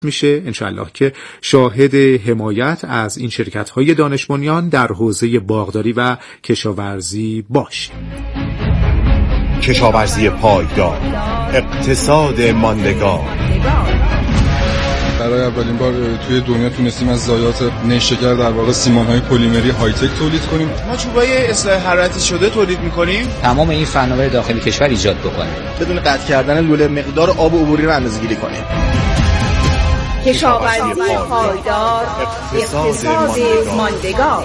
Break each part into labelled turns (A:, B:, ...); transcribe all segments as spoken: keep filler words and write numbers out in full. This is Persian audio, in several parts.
A: میشه انشالله که شاهد حمایت از این شرکت‌های دانش بنیان در حوزه باغداری و کشاورزی باشیم.
B: کشاورزی پایدار، اقتصاد ماندگار.
C: برای اولین بار توی دنیا تونستیم از ضایعات نیشکر در واقع سیمان‌های پلیمری های تک تولید کنیم.
D: ما چوبای اصلاح حرارتی شده تولید می‌کنیم.
E: تمام این فناوری داخل کشور ایجاد بکنیم.
D: بدون قطع کردن لوله مقدار آب عبوری رو اندازه‌گیری کنیم.
F: کشاورزی پایدار، اقتصاد ماندگار.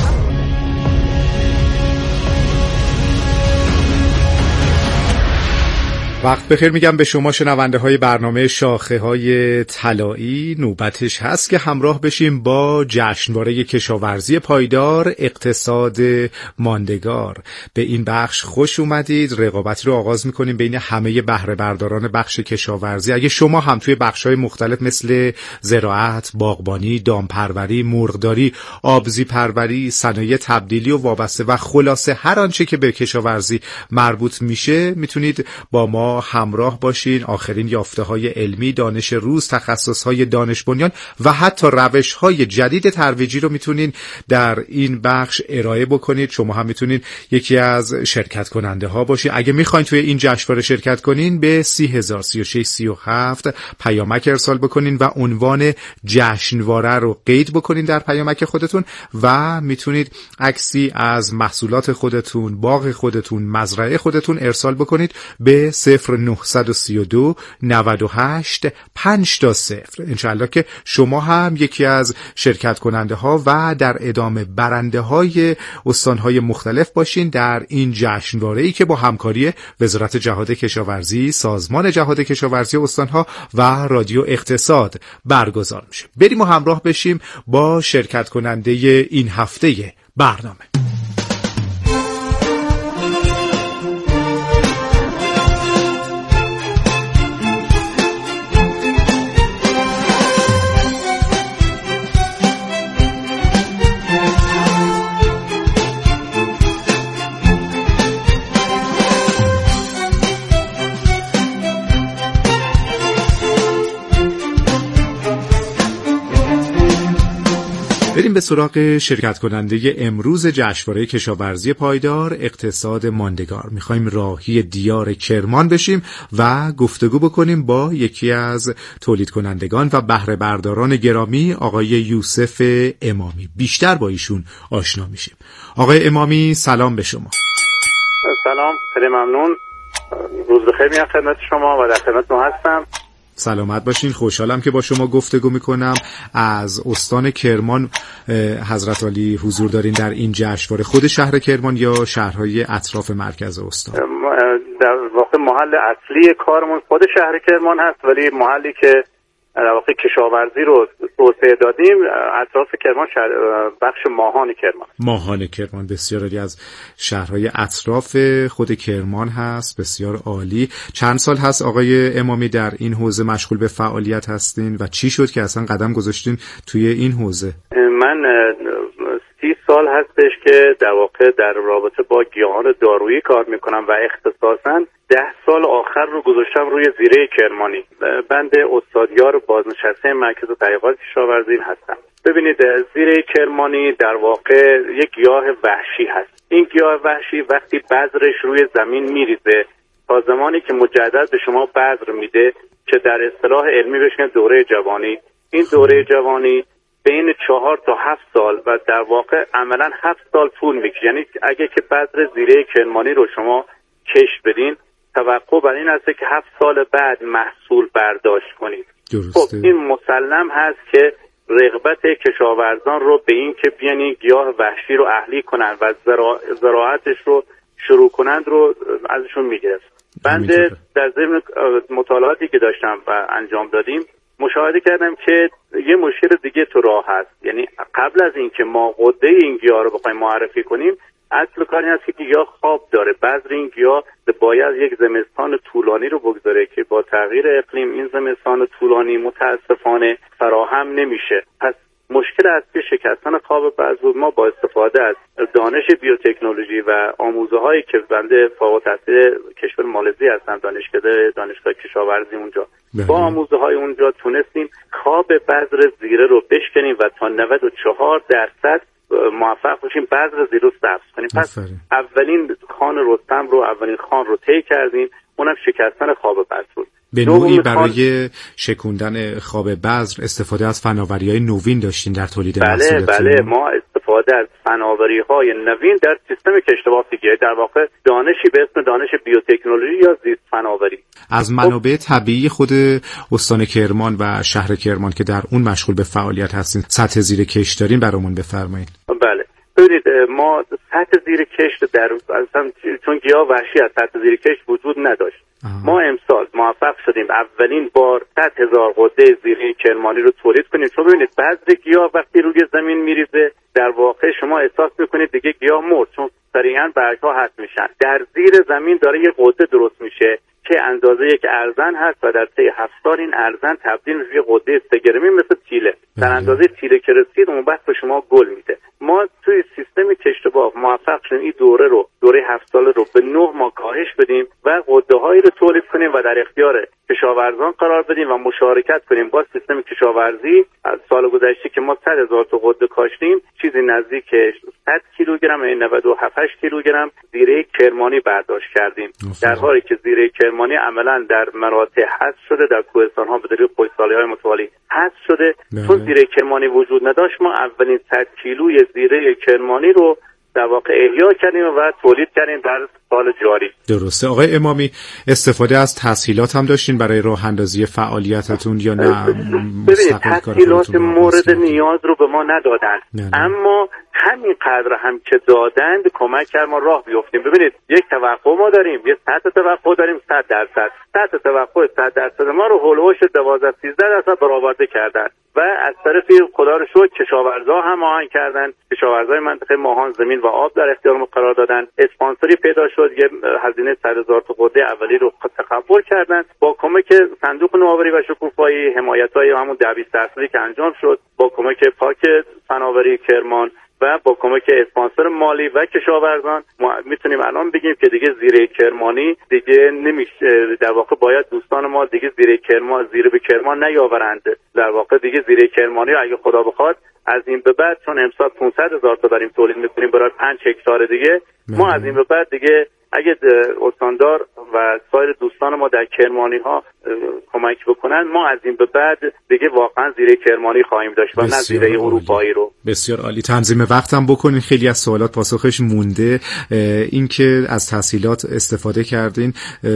A: وقت بخیر میگم به شما شنونده های برنامه شاخه های طلایی. نوبتش هست که همراه بشیم با جشنواره کشاورزی پایدار، اقتصاد ماندگار. به این بخش خوش اومدید. رقابتی رو آغاز میکنیم بین همه بهره برداران بخش کشاورزی. اگه شما هم توی بخش های مختلف مثل زراعت، باغبانی، دامپروری، مرغداری، آبزی پروری، صنایع تبدیلی و وابسته و خلاصه هر آنچه که به کشاورزی مربوط میشه میتونید با ما همراه باشین. آخرین یافته‌های علمی، دانش روز، تخصص‌های دانش بنیان و حتی روش‌های جدید ترویجی رو میتونین در این بخش ارائه بکنید. شما هم میتونین یکی از شرکت کننده ها باشین. اگه میخواین توی این جشنواره شرکت کنین به سی هزار سی و شش سی و هفت پیامک ارسال بکنین و عنوان جشنواره رو قید بکنین در پیامک خودتون و میتونید عکسی از محصولات خودتون، باغ خودتون، مزرعه خودتون ارسال بکنید به صفر نهصد و سی و دو نود و هشت پنج تا صفر. انشالله که شما هم یکی از شرکت کننده ها و در ادامه برنده های استان های مختلف باشین در این جشنواره ای که با همکاری وزارت جهاد کشاورزی، سازمان جهاد کشاورزی استان ها و رادیو اقتصاد برگزار میشه. بریم و همراه بشیم با شرکت کننده این هفته برنامه. بریم به سراغ شرکت کننده امروز جشنواره کشاورزی پایدار، اقتصاد ماندگار. میخوایم راهی دیار کرمان بشیم و گفتگو بکنیم با یکی از تولید کنندگان و بهره برداران گرامی، آقای یوسف امامی. بیشتر با ایشون آشنا میشیم. آقای امامی سلام به شما.
G: سلام، خیلی ممنون. روز بخیر میگم خدمت شما و در خدمتتون هستم.
A: سلامت باشین. خوشحالم که با شما گفتگو میکنم. از استان کرمان حضرت عالی حضور دارین در این جشنواره. خود شهر کرمان یا شهرهای اطراف مرکز استان؟
G: در واقع محل اصلی کارمون خود شهر کرمان هست، ولی محلی که در واقع کشاورزی رو توسعه دادیم اطراف کرمان، شهر بخش ماهان کرمان.
A: ماهان کرمان بسیار عالی، از شهرهای اطراف خود کرمان هست. بسیار عالی. چند سال هست آقای امامی در این حوزه مشغول به فعالیت هستین و چی شد که اصلا قدم گذاشتین توی این حوزه؟
G: من سی سال هستش که در واقع در رابطه با گیاهان دارویی کار میکنم و اختصاصاً ده سال آخر رو گذاشتم روی زیره کرمانی. بند استادیار بازنشسته مرکز تحقیقات کشاورزی هستم. ببینید زیره کرمانی در واقع یک گیاه وحشی هست. این گیاه وحشی وقتی بذرش روی زمین میریزه تا زمانی که مجدد به شما بذر میده که در اصطلاح علمی بهش میگن دوره جوانی، این دوره جوانی بین چهار تا هفت سال و در واقع عملا هفت سال طول میکشه. یعنی اگه که بذر زیره کرمانی رو شما کشت بدین، توقع بر این هست که هفت سال بعد محصول برداشت کنید. خب این مسلم هست که رغبت کشاورزان رو به این که بیان گیاه وحشی رو اهلی کنند و زرا... زراعتش رو شروع کنند رو ازشون میگیره. بنده در ضمن مطالعاتی که داشتم و انجام دادیم مشاهده کردم که یه مشکل دیگه تو راه هست. یعنی قبل از اینکه ما قده این گیاه رو بخوایم معرفی کنیم، اصل کار این است که گیاه خواب داره. بذر این گیاه باید یک زمستان طولانی رو بگذاره که با تغییر اقلیم این زمستان طولانی متاسفانه فراهم نمیشه. پس مشکل اصلی شکستن خواب بذر ما با استفاده از دانش بیوتکنولوژی و آموزه هایی که بنده فارغ التحصیل کشور مالزی هستم، دانشکده دانشگاه کشاورزی اونجا، با آموزه های اونجا تونستیم خواب بذر زیره رو بشکنیم و تا نود و چهار درصد موفق باشیم بذر زیره رو سبز کنیم. پس اولین خان رستم رو اولین خان رو طی کردیم، اونم شکستن خواب بذر بود.
A: به نوعی برای شکوندن خواب بذر استفاده از فناوری‌های نوین داشتین در تولید محصولاتتون؟
G: بله بله، ما استفاده از فناوری‌های نوین در سیستم کشت دیگه، در واقع دانشی به اسم دانش بیوتکنولوژی یا زیست فناوری.
A: از منابع طبیعی خود استان کرمان و شهر کرمان که در اون مشغول به فعالیت هستین، سطح زیر کشت دارین، برامون بفرمایید.
G: بله ببینید، ما سطح زیر کشت در اصلا چون گیاه وحشی از سطح زیر کشت وجود نداشت. آه. ما امسال موفق شدیم اولین بار صد هزار غده زیره کرمانی رو تولید کنیم. چون ببینید بذر گیاه وقتی روی زمین میریزه در واقع شما احساس میکنید دیگه گیاه مرد، چون سریعا برگ‌ها حذف میشن. در زیر زمین داره یه غده درست میشه که اندازه یک ارزن هست و در طی هفت سال این ارزن تبدیل میشه به غده سه گرمی مثل تیله. در اندازه تیله که رسید اون وقت به شما گل میده. ما توی سیستم کشت باغ موفق شدیم این دوره رو دوره هفت ساله رو به نه ماه کاهش بدیم و غده هایی رو تولید کنیم و در اختیار کشاورزان قرار بدیم و مشارکت کنیم با سیستم کشاورزی. از سال گذشته که ما صد هزار تا غده کاشتیم، چیزی نزدیک صد کیلوگرم یعنی نود و هفت کیلوگرم زیره کرمانی برداشت کردیم، در حالی که زیره کرمانی عملاً در مراتع حذف شده، در کوهستان ها به دلیل خشکسالی‌های متوالی حذف شده. چون زیره کرمانی وجود نداشت، ما اولین صد کیلوی زیره کرمانی رو در واقع احیا کردیم و تولید کردیم در سال جاری.
A: درسته. آقای امامی، استفاده از تسهیلات هم داشتین برای راه اندازی فعالیتتون یا نه؟
G: ببینید، تسهیلات مورد نیاز رو به ما ندادن، نه نه. اما همین قدر هم که دادند کمک کرد ما راه بیفتیم. ببینید، یک توقع ما داریم، یک سطح توقع داریم صد درصد. سطح توقع صد درصد ما رو هولوش دوازده سیزده درصد برآورده کردن و از طرف خدا رو شکر کشاورزا هم آهنگ کردن. کشاورزای منطقه ماهان زمین و آب در اختیار ما قرار دادن. اسپانسری پیدا شد، یه هزینه صد هزار تا غده اولی رو تقبل کردن. با کمک صندوق نوآوری و شکوفایی، حمایت‌های همون ده بیست درصدی که انجام شد، با کمک پارک فناوری کرمان و با کمک اسپانسر مالی و کشاورزان ما میتونیم الان بگیم که دیگه زیره کرمانی دیگه نمیشه. در واقع باید دوستان ما دیگه زیره کرمان زیره به کرمان نیاورند. در واقع دیگه زیره کرمانی رو اگه خدا بخواد از این به بعد، چون امسال پانصد هزار تا داریم تولید میکنیم برای پنج هکتار دیگه، ما از این به بعد دیگه اگه استاندار و سایر دوستان ما در کرمانی ها کمک بکنن، ما از این به بعد دیگه واقعا زیره کرمانی خواهیم داشت و نه زیره اروپایی رو.
A: بسیار عالی. تنظیم وقتم بکنین، خیلی از سوالات پاسخش مونده. اینکه از تسهیلات استفاده کردین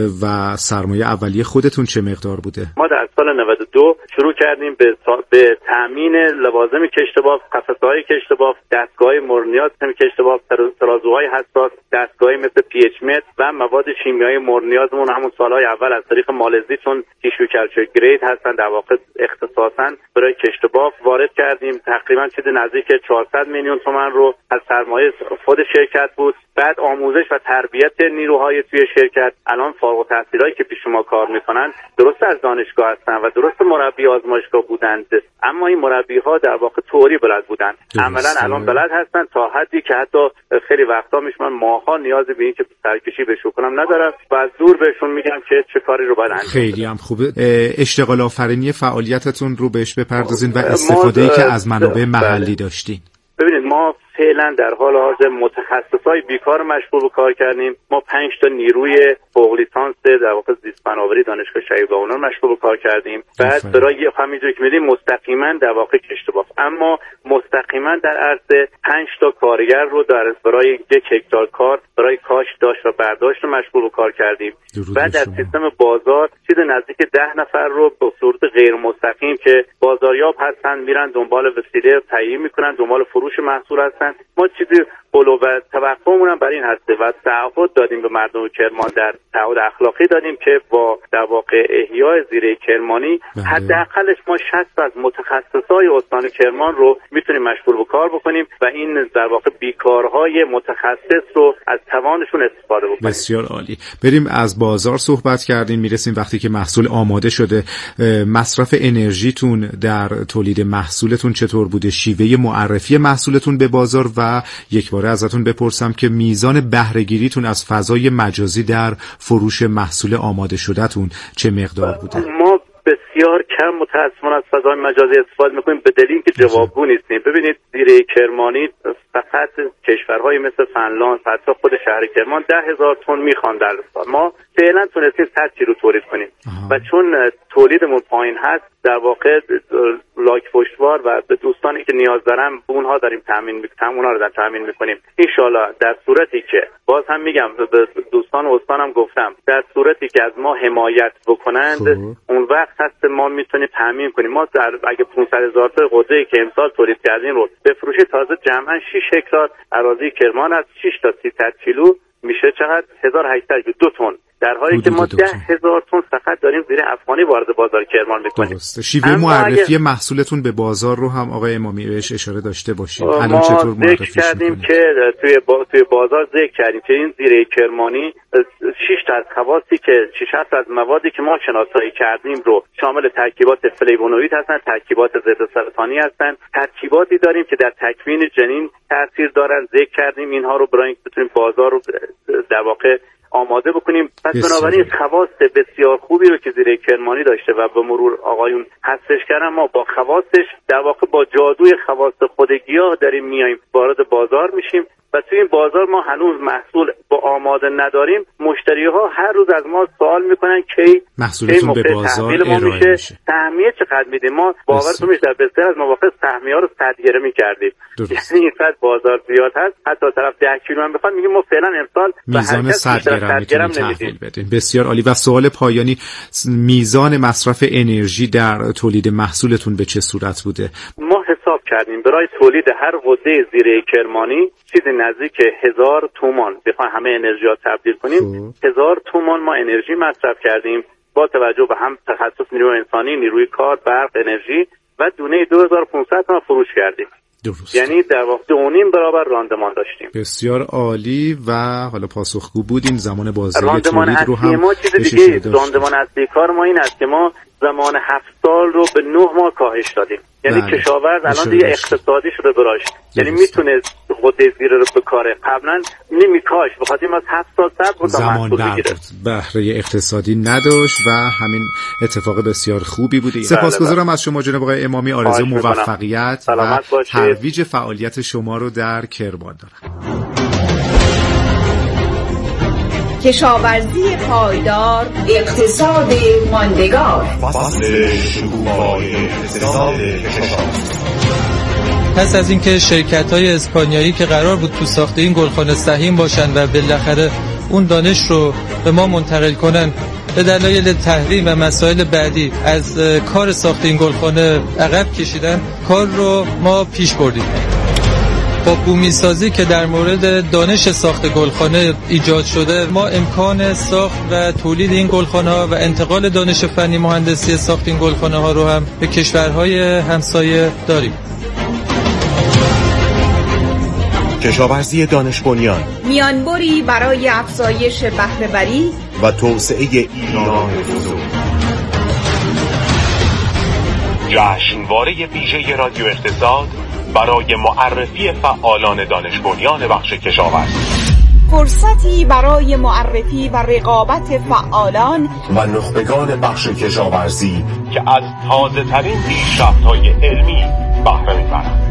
A: و سرمایه اولیه خودتون چه مقدار بوده؟
G: ما در سال نود و دو شروع کردیم به به تامین لوازم کشت باف، قفسه‌های کشت باف، دستگاه مورد نیاز کشت باف، ترازوهای حساس، دستگاهی مثل پی اچ مت و مواد شیمیایی مورد نیازمون همون سالهای اول از طریق مالزی، چون تیشو کلچر گرید هستن در واقع اختصاصا برای کشت باف وارد کردیم. تقریبا چیز نزدیک چهارصد میلیون تومان رو از سرمایه خود شرکت بود. بعد آموزش و تربیت نیروهای توی شرکت. الان فارغ التحصیلایی که پیش ما کار میکنن درست از دانشگاه هستن و درست مربی آزمایشگاه بودند، اما این مربی ها در واقع تئوری بلد بودن. عملا الان بلد هستن تا حدی که حتی خیلی وقتا میشمن ماها نیاز به این که سرکشی بهشون کنم ندارم و از دور بهشون میگم که چه کاری رو باید انجام.
A: خیلی هم خوبه. اشتغال آفرینی فعالیتتون رو بهش بپردازین و استفاده‌ای که از منابع محلی داشتین.
G: ببینید، ما فعلا در حال حاضر متخصصای بیکار مشغول به کار کردیم. ما پنج تا نیروی فوق لیسانس در واقع زیست فناوری دانشگاه شهید باهنر مشغول به کار کردیم. بعد برای همینجوری که می‌بینید مستقیما در واقع کشت باف، اما مستقیما در عرض پنج تا کارگر رو در برای یک هکتار کار برای کاشت داشت و برداشت مشغول به کار کردیم. بعد در سیستم بازار چیز نزدیک ده نفر رو به صورت غیر مستقیم که بازاریاب هستن میرن دنبال وسیله تهیه میکنن، دنبال فروش محصول هستن. ما چیزی قلو و توقعمون هم برای این هسته و تعهد دادیم به مردم کرمان، در تعهد اخلاقی دادیم که با در واقع احیای زیره کرمانی حداقلش ما شصت از متخصصای استان کرمان رو میتونیم مشغول به کار بکنیم و این در واقع بیکارهای متخصص رو از توانشون استفاده بکنیم.
A: بسیار عالی. بریم از بازار صحبت کردیم، میرسیم وقتی که محصول آماده شده. مصرف انرژیتون در تولید محصولتون چطور بوده؟ شیوه معرفی محصولتون به بازار و یک باره ازتون بپرسم که میزان بهره گیریتون از فضای مجازی در فروش محصول آماده شدهتون چه مقدار بوده؟
G: ما بسیار کم متأسفانه از فضای مجازی استفاده میکنیم به دلیل اینکه جوابگو نیستیم. ببینید زیره کرمانی فقط کشورهای مثل فنلاند، حتی خود شهر کرمان ده هزار تن میخوان در سال. ما فعلا تونستیم صد کیلو تولید کنیم و چون تولیدمون پایین هست در واقع لاک پشتوار و به دوستانی که نیاز دارن به اونها داریم تامین میکنیم، اونها رو در تامین میکنیم. ان شاءالله در صورتی که باز هم میگم به دوستان و استانم گفتم در صورتی که از ما حمایت بکنند خوب. اون وقت هست ما میتونیم تامین کنیم. ما در اگه پانصد هزار تا قطعه‌ای که امسال تولید کردیم رو بفروشیم تازه جمعا شش هکتار اراضی کرمان از شش تا سیصد کیلو میشه چقدر؟ هزار و هشتصد دو تن، در حالی که ما ده هزار تن فقط داریم زیر افغانی وارد بازار کرمان میکنیم.
A: درسته. شیوه معرفی اگه... محصولتون به بازار رو هم آقای امامی بهش اشاره داشته باشید. الان چطور معرفیش
G: کردیم میکنید؟ که توی با... توی بازار ذکر کردیم که این زیره کرمانی شش تا از خواصی که شش هفت از موادی که ما شناسایی کردیم رو شامل ترکیبات فلیوونوئید هستن، ترکیبات ضد سرطانی هستن، ترکیباتی داریم که در تکوین جنین تاثیر دارن. ذکر کردیم اینها رو برای اینکه بتونیم بازار رو در واقع آماده بکنیم. پس بنابراین خواص بسیار خوبی رو که زیره کرمانی داشته و به مرور آقایون حذفش کردن، ما با خواصش در واقع با جادوی خواص خود گیاه داریم میایم وارد بازار میشیم و توی این بازار ما هنوز محصول با آماده نداریم. مشتری ها هر روز از ما سوال میکنن کی
A: محصولتون به بازار ارائه میشه، میشه.
G: سهمیه چقدر میدیم؟ ما باورتون میشه در بسیار از مواقع سهمیه ها رو صد گره میکردیم، یعنی اینقدر بازار زیاد هست. حتی طرف ده کیلو هم بخواد میگیم ما فعلا امسال
A: میزان صد گرم تحویل بدیم. بسیار عالی. و سوال پایانی، میزان مصرف انرژی در تولید محصولتون به چه صورت بوده؟
G: ما حساب کردیم برای تولید هر قطعه زیره کرمانی چیزی نزدیک هزار تومان بخوایم همه انرژی ها تبدیل کنیم، هزار تومان ما انرژی مصرف کردیم با توجه به هم تخصص نیروی انسانی، نیروی کار، برق، انرژی و دونه دو هزار و پانصد تومان فروش کردیم.
A: درست.
G: یعنی در واقع دو و نیم برابر راندمان داشتیم.
A: بسیار عالی. و حالا پاسخگو بودیم. زمان بازی
G: راندمان
A: تولید رو هم
G: ما چیز دیگه، راندمان اصلی کار ما این است که ما زمان هفت سال رو به نه ماه کاهش دادیم. یعنی بله. کشاورز الان دیگه اقتصادی شده براش، یعنی میتونه خود زیره رو بکاره. قبلا نمیکاش، بخاطر از هفت سال صبر بود
A: زمان بگیره، بهره اقتصادی نداشت و همین اتفاق بسیار خوبی بوده. سپاسگزارم از شما جناب آقای امامی. آرزو موفقیت و ترویج فعالیت شما رو در کرمان دارم.
F: کشاورزی پایدار، اقتصاد ماندگار.
B: فصل شکوفای اقتصاد کشاورزی.
H: پس از اینکه شرکت‌های اسپانیایی که قرار بود تو ساخت این گلخانه سهیم باشن و بالاخره اون دانش رو به ما منتقل کنن، به دلایل تحریم و مسائل بعدی از کار ساخت این گلخانه عقب کشیدن، کار رو ما پیش بردیم. با بومیسازی که در مورد دانش ساخت گلخانه ایجاد شده، ما امکان ساخت و تولید این گلخانه ها و انتقال دانش فنی مهندسی ساخت این گلخانه ها رو هم به کشورهای همسایه داریم.
B: کشاورزی دانش بنیان،
F: میانبری برای افزایش بهره وری
B: و توسعه ایران بزرگ. جشنواره ویژه رادیو اقتصاد برای معرفی فعالان دانش بنیان بخش کشاورزی.
F: فرصتی برای معرفی و رقابت فعالان
B: و نخبگان بخش کشاورزی که از تازه ترین پیشرفت‌های علمی بهره می‌برند.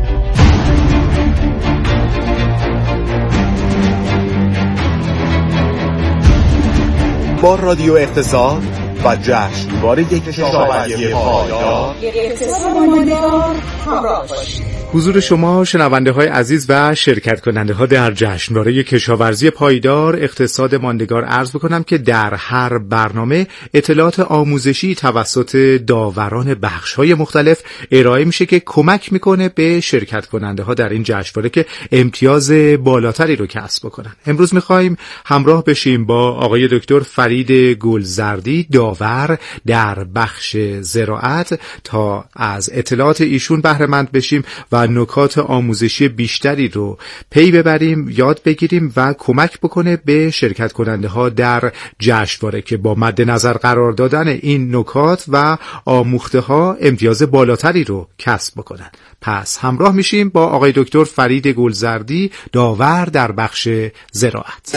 B: با رادیو اقتصاد و جشنواره کشاورزی پایدار،
F: اقتصاد ماندگار همراه باشید.
A: حضور شما شنونده های عزیز و شرکت کننده ها در جشنواره کشاورزی پایدار اقتصاد ماندگار عرض بکنم که در هر برنامه اطلاعات آموزشی توسط داوران بخش های مختلف ارائه میشه که کمک میکنه به شرکت کننده ها در این جشنواره که امتیاز بالاتری رو کسب بکنن. امروز میخوایم همراه بشیم با آقای دکتر فرید گلزردی، داور در بخش زراعت، تا از اطلاعات ایشون بهره مند بشیم و نکات آموزشی بیشتری رو پی ببریم، یاد بگیریم و کمک بکنه به شرکت کننده ها در جشنواره که با مد نظر قرار دادن این نکات و آموخته ها امتیاز بالاتری رو کسب بکنن. پس همراه میشیم با آقای دکتر فرید گلزردی، داور در بخش زراعت.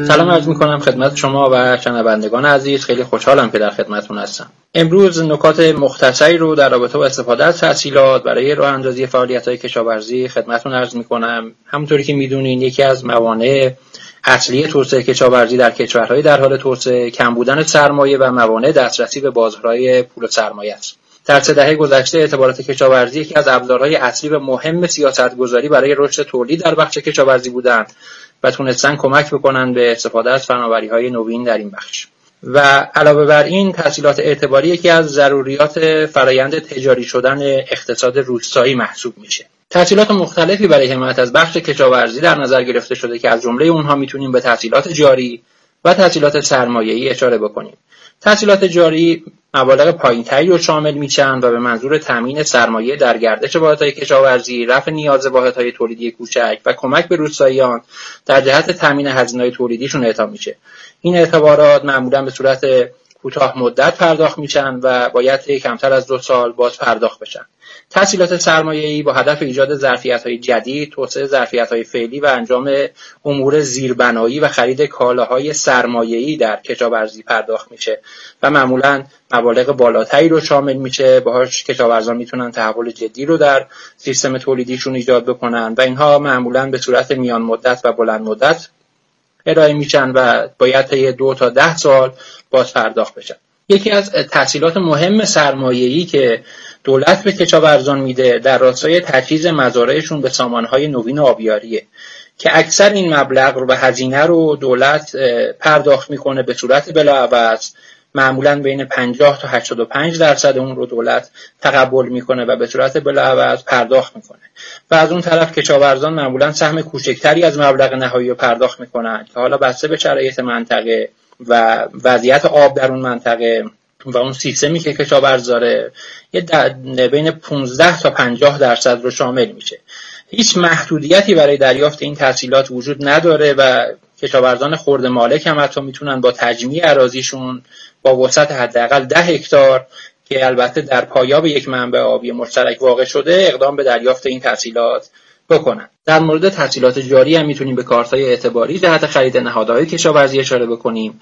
I: سلام عرض می‌کنم خدمت شما و شنوندگان عزیز. خیلی خوشحالم که در خدمتتون هستم. امروز نکات مختصری رو در رابطه با استفاده از تسهیلات برای راه اندازی فعالیت‌های کشاورزی خدمتتون عرض می‌کنم. همونطوری که می‌دونین یکی از موانع اصلی توسعه کشاورزی در کشورهای در حال توسعه کم بودن سرمایه و موانع دسترسی به بازارهای پول و سرمایه است. در سه دهه گذشته اعتبارات کشاورزی یکی از ابزارهای اصلی و مهم سیاست‌گذاری برای رشد تولید در بخش کشاورزی بودند و تونستن کمک بکنن به استفاده از فناوری‌های نوین در این بخش. و علاوه بر این تسهیلات اعتباری یکی از ضروریات فرایند تجاری شدن اقتصاد روستایی محسوب میشه. تسهیلات مختلفی برای حمایت از بخش کشاورزی در نظر گرفته شده که از جمله اونها میتونیم به تسهیلات جاری و تسهیلات سرمایه‌ای اشاره بکنیم. تسهیلات جاری مبالغ پایین‌تری رو شامل میشن و به منظور تامین سرمایه در گردش واحدهای کشاورزی، رفع نیاز واحدهای تولیدی کوچک و کمک به روستاییان در جهت تامین هزینه‌های تولیدیشون اعطا میشه. این اعتبارات معمولاً به صورت کوتاه مدت پرداخت میشن و باید کمتر از دو سال باز پرداخت بشن. تسهیلات سرمایه‌ای با هدف ایجاد ظرفیت‌های جدید، توسعه ظرفیت‌های فعلی و انجام امور زیربنایی و خرید کالاهای سرمایه‌ای در کشاورزی پرداخت میشه و معمولاً مبالغ بالاتری رو شامل میشه. باهاش کشاورزان میتونن تحول جدی رو در سیستم تولیدیشون ایجاد بکنن و اینها معمولاً به صورت میان مدت و بلند مدت ارائه میشن و باید طی دو تا ده سال باز پرداخت بشن. یکی از تسهیلات مهم سرمایه‌ای که دولت به کشاورزان میده در راستای تجهیز مزارعشون به سامانهای نوین آبیاریه که اکثر این مبلغ رو و هزینه رو دولت پرداخت میکنه به صورت بلاعوض. معمولاً بین پنجاه تا هشتاد و پنج درصد اون رو دولت تقبل میکنه و به صورت بلاعوض پرداخت میکنه و از اون طرف کشاورزان معمولاً سهم کوچکتری از مبلغ نهایی رو پرداخت میکنن که حالا بسته به شرایط منطقه و وضعیت آب در اون منطقه و اون سیستمی که کشاورز داره یه بین پانزده تا پنجاه درصد رو شامل میشه. هیچ محدودیتی برای دریافت این تسهیلات وجود نداره و کشاورزان خرد مالک هم حتی میتونن با تجمیع اراضیشون با وسعت حداقل ده هکتار که البته در پایاب یک منبع آبی مشترک واقع شده اقدام به دریافت این تسهیلات بکنن. در مورد تسهیلات جاری هم میتونیم به کارت‌های اعتباری جهت خرید نهادهای کشاورزی اشاره بکنیم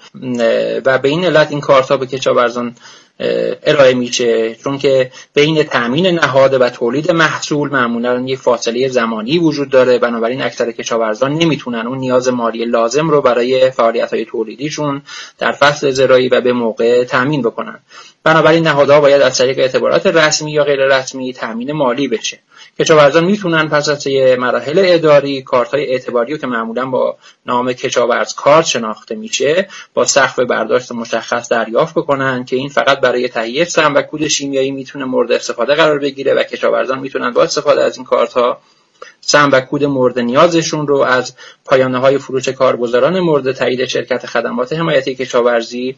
I: و به این علت این کارت‌ها به کشاورزان ارائه میشه چون که بین تامین نهاد و تولید محصول معمولا یک فاصله زمانی وجود داره. بنابراین اکثر کشاورزان نمیتونن اون نیاز مالی لازم رو برای فعالیت‌های تولیدیشون در فصل زراعی و به موقع تامین بکنن. بنابراین نهادها باید از طریق اعتبارات رسمی یا غیر رسمی تامین مالی بشه. کشاورزان میتونن پس از مراحل اداری کارت‌های اعتباری رو که معمولا با نام کشاورز کارت شناخته میشه با سقف برداشت مشخص دریافت بکنن که این فقط برای تهیه سهم و کود شیمیایی میتونه مورد استفاده قرار بگیره و کشاورزان میتونن با استفاده از این کارت‌ها سهم و کود مورد نیازشون رو از پایانه‌های فروش کارگزاران مورد تایید شرکت خدمات حمایتی کشاورزی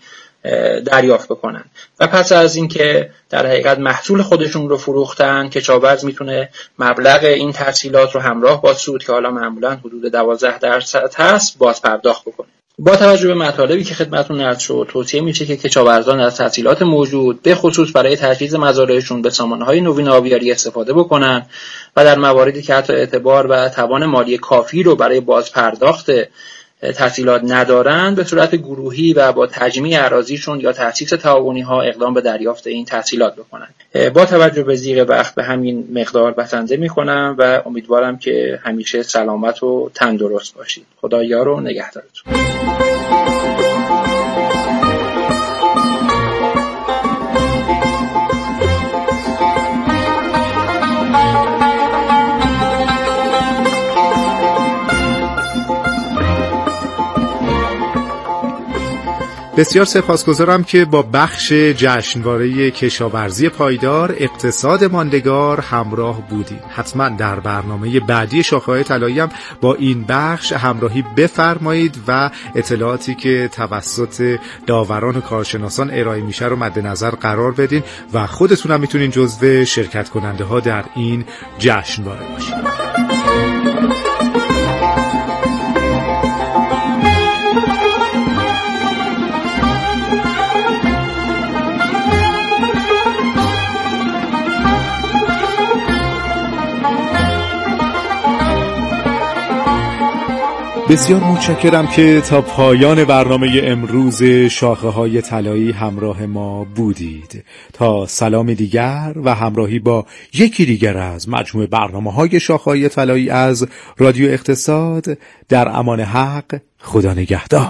I: دریافت بکنن و پس از اینکه در حقیقت محصول خودشون رو فروختن کشاورز میتونه مبلغ این تسهیلات رو همراه با سود که حالا معمولا حدود دوازده درصد هست باز پرداخت بکنه. با توجه به مطالبی که خدمتتون عرض شد توصیه میشه که کشاورزان از تسهیلات موجود به خصوص برای تجهیز مزارعشون به سامانهای نوین آبیاری استفاده بکنن و در مواردی که حتی اعتبار و توان مالی کافی رو برای باز پرداخت تسهیلات ندارند به صورت گروهی و با تجمیع اراضیشون یا تأسیس تعاونی ها اقدام به دریافت این تسهیلات بکنن. با توجه به ضیق وقت به همین مقدار بسنده میکنم و امیدوارم که همیشه سلامت و تندرست باشید. خدا یار و نگهدارتون.
A: بسیار سپاسگزارم که با بخش جشنواره کشاورزی پایدار اقتصاد ماندگار همراه بودید. حتما در برنامه بعدی شاخه‌های طلایی هم با این بخش همراهی بفرمایید و اطلاعاتی که توسط داوران و کارشناسان ارائه میشه رو مد نظر قرار بدین و خودتون هم میتونین جزو شرکت کننده ها در این جشنواره باشید. بسیار متشکرم که تا پایان برنامه امروز شاخه های طلایی همراه ما بودید. تا سلام دیگر و همراهی با یکی دیگر از مجموعه برنامه های شاخه های طلایی از رادیو اقتصاد، در امان حق، خدا نگهدار.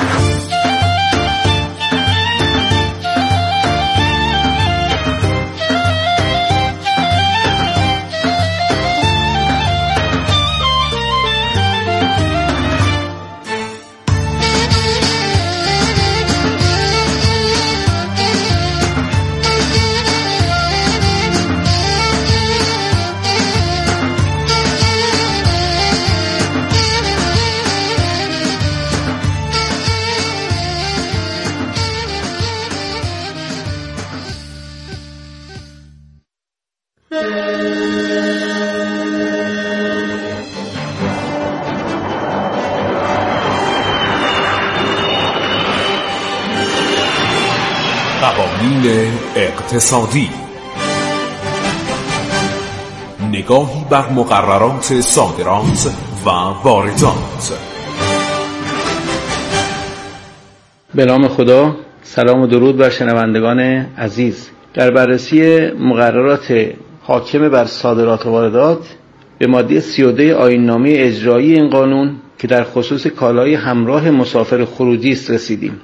B: قوانین اقتصادی، نگاهی بر مقررات صادرات و واردات.
I: به نام خدا، سلام و درود بر شنوندگان عزیز. در بررسی مقررات حاکم بر صادرات و واردات به ماده سی و دو آیین‌نامه اجرایی این قانون که در خصوص کالای همراه مسافر خروجی است رسیدیم.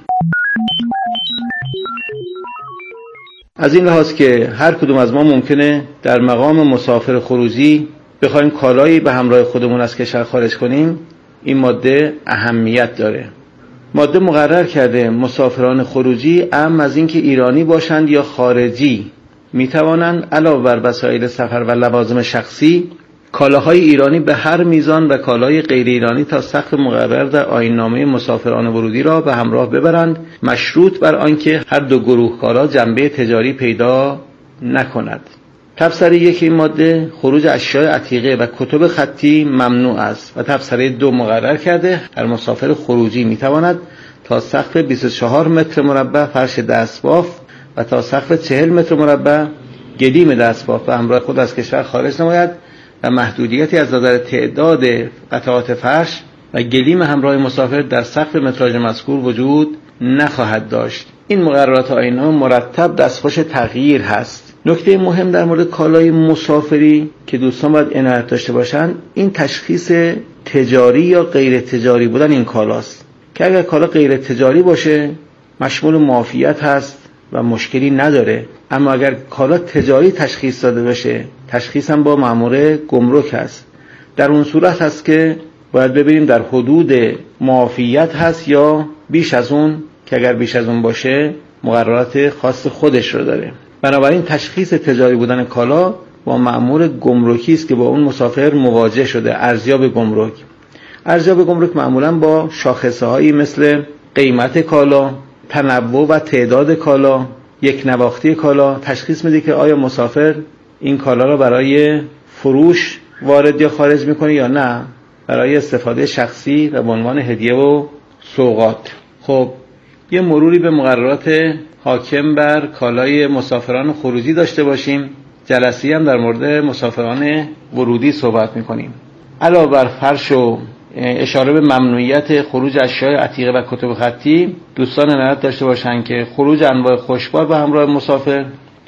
I: از این لحاظ که هر کدوم از ما ممکنه در مقام مسافر خروجی بخوایم کالایی به همراه خودمون از کشور خارج کنیم، این ماده اهمیت داره. ماده مقرر کرده مسافران خروجی اعم از اینکه ایرانی باشند یا خارجی میتوانند علاوه بر وسایل سفر و لوازم شخصی کالاهای ایرانی به هر میزان و کالای غیر ایرانی تا سقف مقرر در آیین‌نامه مسافران ورودی را به همراه ببرند، مشروط بر آنکه هر دو گروه کالا جنبه تجاری پیدا نکند. تبصره یک این ماده خروج اشیاء عتیقه و کتب خطی ممنوع است و تبصره دو مقرر کرده هر مسافر خروجی میتواند تا سقف بیست و چهار متر مربع فرش دستباف و تا سقف چهل متر مربع گلیم دستباف به همراه خود از کشور خارج نماید و محدودیتی از نظر تعداد قطعات فرش و گلیم همراه مسافر در سقف متراژ مذکور وجود نخواهد داشت. این مقررات آیین‌نامه مرتب دستخوش تغییر هست. نکته مهم در مورد کالای مسافری که دوستان باید عنایت داشته باشند، این تشخیص تجاری یا غیر تجاری بودن این کالاست که اگر کالا غیر تجاری باشه مشمول معافیت هست و مشکلی نداره، اما اگر کالا تجاری تشخیص داده بشه تشخیص هم با مأمور گمرک هست. در اون صورت هست که باید ببینیم در حدود معافیت هست یا بیش از اون، که اگر بیش از اون باشه مقررات خاص خودش رو داره. بنابراین تشخیص تجاری بودن کالا با مأمور گمرکی است که با اون مسافر مواجه شده، ارزیاب گمرک. ارزیاب گمرک معمولا با شاخصه‌هایی مثل قیمت کالا، تنوع و تعداد کالا، یک نواختی کالا تشخیص میده که آیا مسافر این کالا را برای فروش وارد یا خارج میکنه یا نه برای استفاده شخصی و به عنوان هدیه و سوغات. خب یه مروری به مقررات حاکم بر کالای مسافران خروجی داشته باشیم. جلسه‌ای هم در مورد مسافران ورودی صحبت میکنیم. علاوه بر فرش و اشاره به ممنوعیت خروج اشیاء عتیقه و کتب خطی، دوستان عنایت داشته باشند که خروج انواع خشکبار به همراه مسافر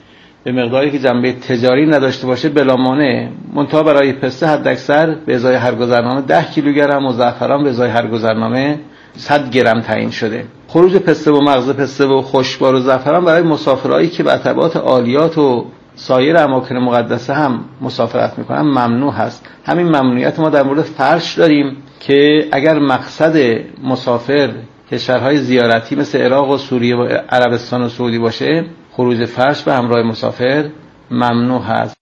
I: به مقداری که جنبه تجاری نداشته باشه بلا مانع، منتها برای پسته حداکثر به ازای هر گذرنامه ده کیلوگرم و زعفران به ازای هر گذرنامه صد گرم تعیین شده. خروج پسته و مغز پسته و خشکبار و زعفران برای مسافرایی که به تبعات عالیات و سایر اماکن مقدسه هم مسافرت میکنن ممنوع هست. همین ممنوعیت ما در مورد فرش داریم که اگر مقصد مسافر کشورهای زیارتی مثل عراق و سوریه و عربستان و سعودی باشه، خروج فرش به همراه مسافر ممنوع هست.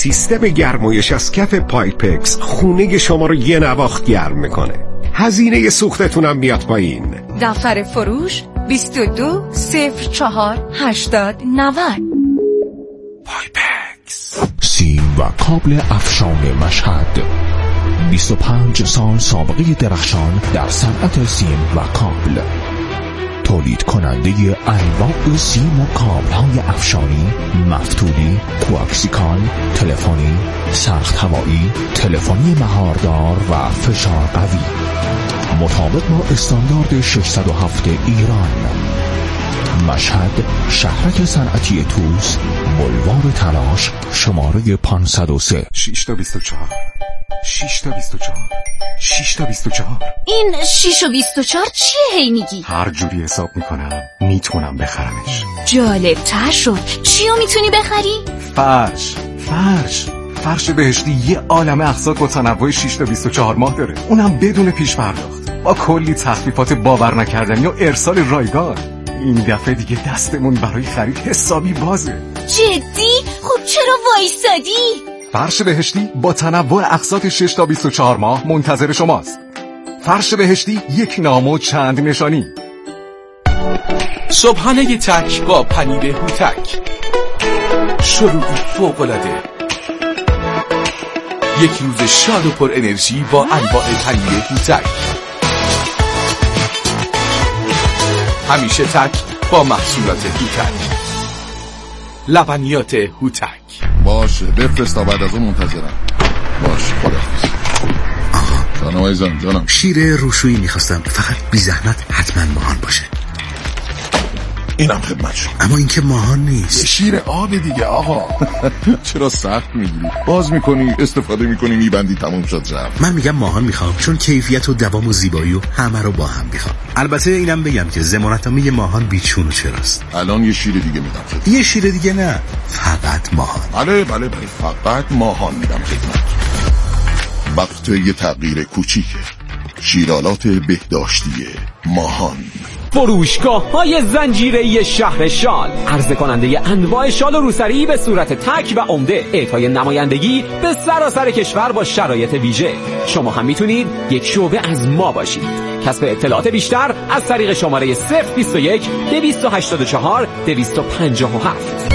J: سیستم گرمایش از کف پایپکس خونه شما رو یه نواخت گرم میکنه. هزینه سوختتونم میاد پایین.
K: دفتر فروش بیست و دو صفر چهار هشتاد نود.
L: پایپکس سیم و کابل افشان مشهد. بیست و پنج سال سابقه درخشان در صنعت سیم و کابل. تولید کننده انواع سیم و کابل های افشانی، مفتولی، کوآکسیکال، تلفنی، سخت هوایی، تلفنی مهاردار و فشار قوی، مطابق با استاندارد ششصد و هفت ایران. مشهد، شهرک صنعتی توس، بلوار تلاش، شماره پانصد و سه.
M: شش تا بیست و چهار شش تا بیست و چهار شش تا بیست و چهار.
K: این شش و بیست و چهار چیه هی میگی؟
M: هر جوری حساب میکنم میتونم بخرمش.
K: جالب تر شد. چیو میتونی بخری؟
M: فرش فرش فرش بهشتی یه عالم اقساط با تنوع شش تا بیست و چهار ماه داره، اونم بدون پیش پرداخت، با کلی تخفیفات باور نکردنی و ارسال رایگان. این دفعه دیگه دستمون برای خرید حسابی بازه.
K: جدی؟ خب چرا وایسادی؟
M: فرش بهشتی با تنوع اقساط شش تا بیست و چهار ماه منتظر شماست. فرش بهشتی، یک نام و چند نشانی.
N: صبحانه تک با پنیر هوتک. شروعی فوق‌العاده. یک روز شاد و پر انرژی با انواع پنیر هوتک. همیشه تک با محصولات هوتک. لبنیات هوتک.
C: باشه بفرست تا بعد از اون منتظرم. باشه خداحافظ. جانم عزیزم جانم.
O: شیر روشویی میخواستم، فقط بی زحمت حتما ماهان باشه.
C: اینم خدمت شما.
O: اما این که ماهان نیست.
C: شیر آب دیگه آقا. چرا سخت میگیری؟ باز میکنی، استفاده میکنی، میبندی، تموم شد جمع.
O: من میگم ماهان میخوام، چون کیفیت و دوام و زیبایی و همه رو با هم میخوام. البته اینم بگم که ضمانتنامه ماهان بیچون و چراست.
C: الان یه شیر دیگه میدم خدمت.
O: یه شیر دیگه نه، فقط ماهان.
C: بله بله بله، فقط ماهان میدم خدمت. وقت یه تغییر کوچیکه. شیرالات بهداشتی ماهان.
P: فروشگاه های زنجیره‌ای شهر شال، عرضه کننده انواع شال و روسری به صورت تک و عمده، اعطای نمایندگی به سراسر کشور با شرایط ویژه. شما هم میتونید یک شعبه از ما باشید. کسب اطلاعات بیشتر از طریق شماره صفر بیست و یک دویست و هشتاد و چهار دویست و پنجاه و هفت.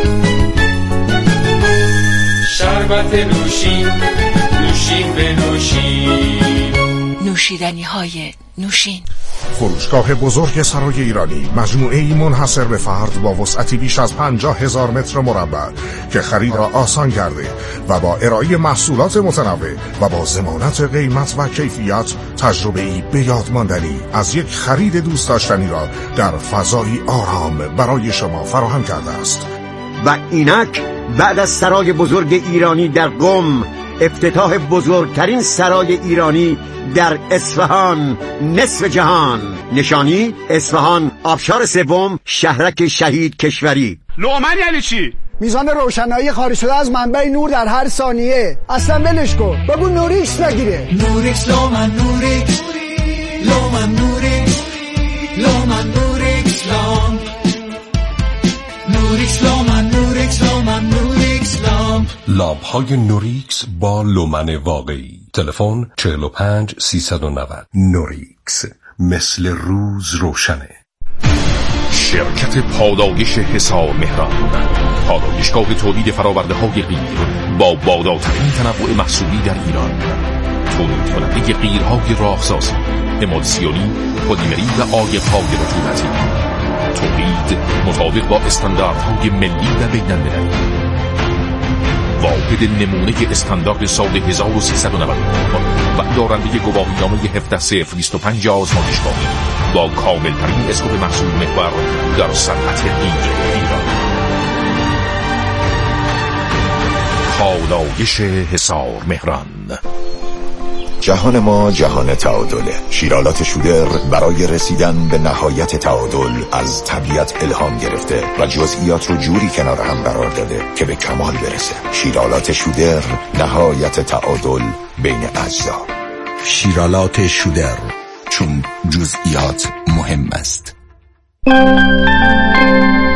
Q: شربت نوشین، نوشین به نوشین،
K: نوشیدنی های نوشین.
R: فروشگاه بزرگ سرای ایرانی، مجموعه‌ای منحصر به فرد با وسعتی بیش از پنجاه هزار متر مربع که خرید را آسان کرده و با ارائه محصولات متنوع و با ضمانت قیمت و کیفیت، تجربه‌ای به یاد ماندنی از یک خرید دوست داشتنی را در فضایی آرام برای شما فراهم کرده است.
S: و اینک بعد از سرای بزرگ ایرانی در قم، افتتاح بزرگترین سرای ایرانی در اصفهان، نصف جهان. نشانی اصفهان، آبشار سوم، شهرک شهید کشوری.
T: لومن یعنی چی؟
U: میزان روشنایی خارج شده از منبع نور در هر ثانیه. اصلا ولش کن، بگو نوریکس نگیره.
Q: نوریکس لومن نوریکس لومن نوریکس لومن نوریکس لام نوریکس لومن نوریکس لومن نوریکس لام.
B: لامپ های نوریکس با لومن واقعی. تلفن چهل و پنج سیصد و نود. نوریکس، مثل روز روشنه.
V: شرکت پادایش حصار مهران، پادایشگاه تولید فراورده های قیر با بالاترین تنوع محصولی در ایران. تولید کننده قیرهای راهسازی، امالسیونی، پلیمری و عایق‌های رطوبتی. تولید مطابق با استانداردهای ملی و بین‌المللی. واحد نمونه استاندارد سال هزار و سیصد و نود و دارنده گواهینامه هفده صفر بیست و پنج آزمایشگاهی با کامل‌ترین اسکوپ محصول محور در صنعت قیر ایران. پادایش حصار مهران.
W: جهان ما جهان تعادله. شیرالات شودر برای رسیدن به نهایت تعادل از طبیعت الهام گرفته و جزئیات رو جوری کنار هم قرار داده که به کمال برسه. شیرالات شودر، نهایت تعادل بین اجزا.
O: شیرالات شودر، چون جزئیات مهم است.